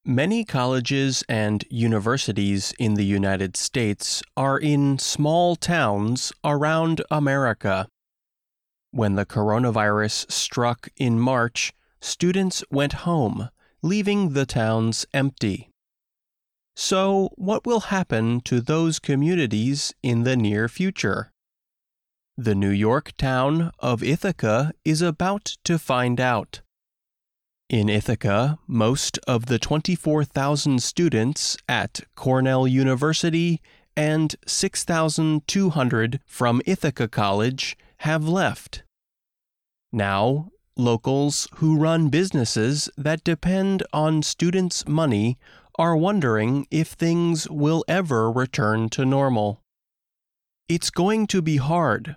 Many colleges and universities in the United States are in small towns around America. When the coronavirus struck in March, students went home, leaving the towns empty. So, what will happen to those communities in the near future? The New York town of Ithaca is about to find out. In Ithaca, most of the 24,000 students at Cornell University and 6,200 from Ithaca College have left. Now, locals who run businesses that depend on students' money are wondering if things will ever return to normal. It's going to be hard.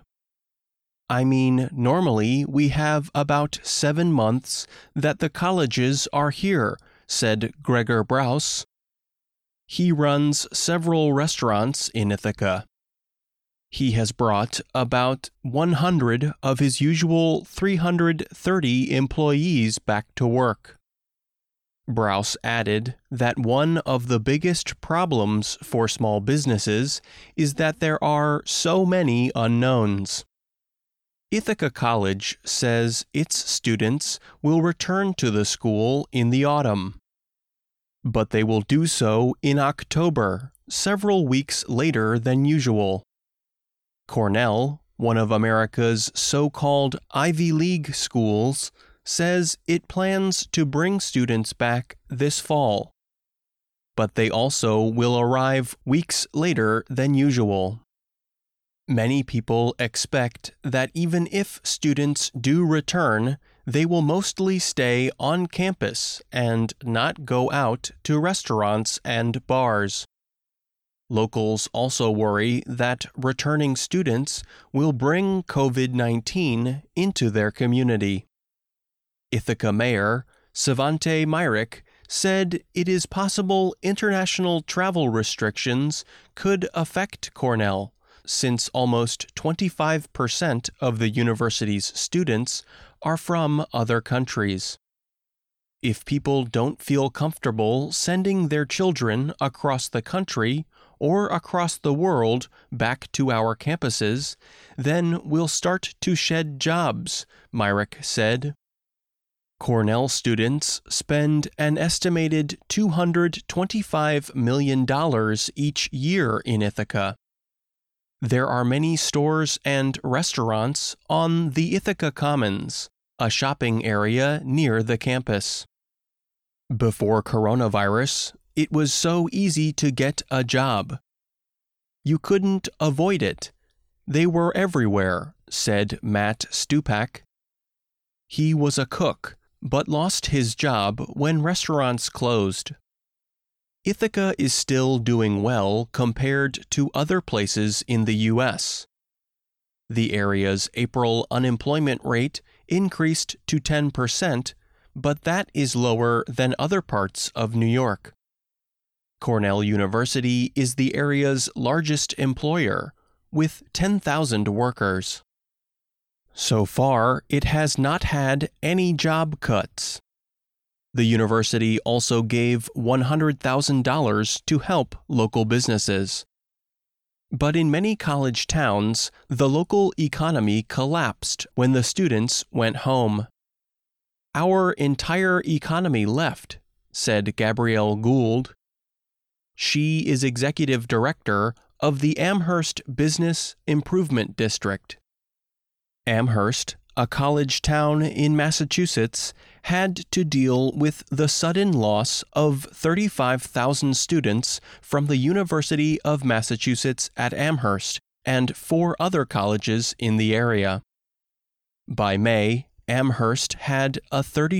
Normally we have about 7 months that the colleges are here, said Gregor Brous. He runs several restaurants in Ithaca. He has brought about 100 of his usual 330 employees back to work. Brous added that one of the biggest problems for small businesses is that there are so many unknowns. Ithaca College says its students will return to the school in the autumn. But they will do so in October, several weeks later than usual. Cornell, one of America's so-called Ivy League schools, says it plans to bring students back this fall. But they also will arrive weeks later than usual. Many people expect that even if students do return, they will mostly stay on campus and not go out to restaurants and bars. Locals also worry that returning students will bring COVID-19 into their community. Ithaca Mayor Svante Myrick said it is possible international travel restrictions could affect Cornell, since almost 25% of the university's students are from other countries. If people don't feel comfortable sending their children across the country or across the world back to our campuses, then we'll start to shed jobs, Myrick said. Cornell students spend an estimated $225 million each year in Ithaca. There are many stores and restaurants on the Ithaca Commons, a shopping area near the campus. Before coronavirus, it was so easy to get a job. You couldn't avoid it. They were everywhere, said Matt Stupak. He was a cook, but lost his job when restaurants closed. Ithaca is still doing well compared to other places in the U.S. The area's April unemployment rate increased to 10%, but that is lower than other parts of New York. Cornell University is the area's largest employer, with 10,000 workers. So far, it has not had any job cuts. The university also gave $100,000 to help local businesses. But in many college towns, the local economy collapsed when the students went home. Our entire economy left, said Gabrielle Gould. She is executive director of the Amherst Business Improvement District. Amherst, a college town in Massachusetts, had to deal with the sudden loss of 35,000 students from the University of Massachusetts at Amherst and 4 other colleges in the area. By May, Amherst had a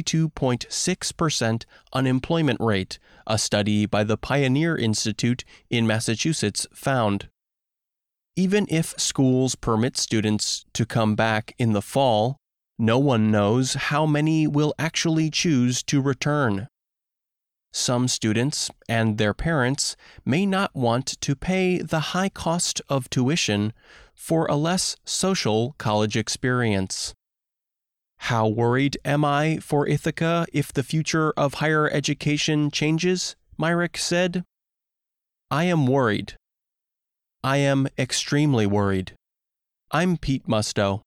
32.6% unemployment rate, a study by the Pioneer Institute in Massachusetts found. Even if schools permit students to come back in the fall, no one knows how many will actually choose to return. Some students and their parents may not want to pay the high cost of tuition for a less social college experience. How worried am I for Ithaca if the future of higher education changes? Myrick said. I am worried. I am extremely worried. I'm Pete Musto.